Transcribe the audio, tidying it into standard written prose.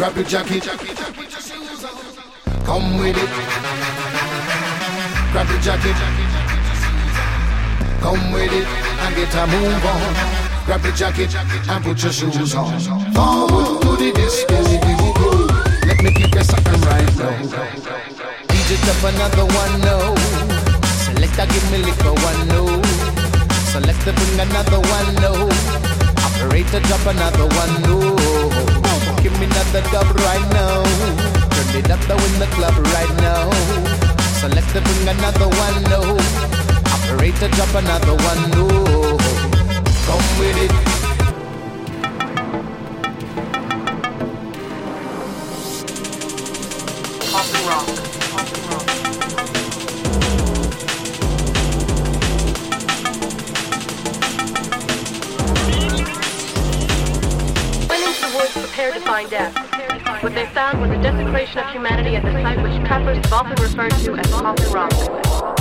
Grab your jacket, come with it. Grab your jacket, come with it, and get a move on. Grab your jacket and put your shoes on. Forward to the disco, we will go. Let me keep you something right now. DJ drop another one, no. Selector give me liquor one, no. Selector bring another one, no. Operator drop another one, no. Give me another dub right now. Turn it up though in the club right now. Selector bring another one, no. Operator drop another one, no. Come with it. Pop rock. Went into the woods prepared to find death. What they found was a desecration of humanity at the site which trappers have often referred to as Pop Rock.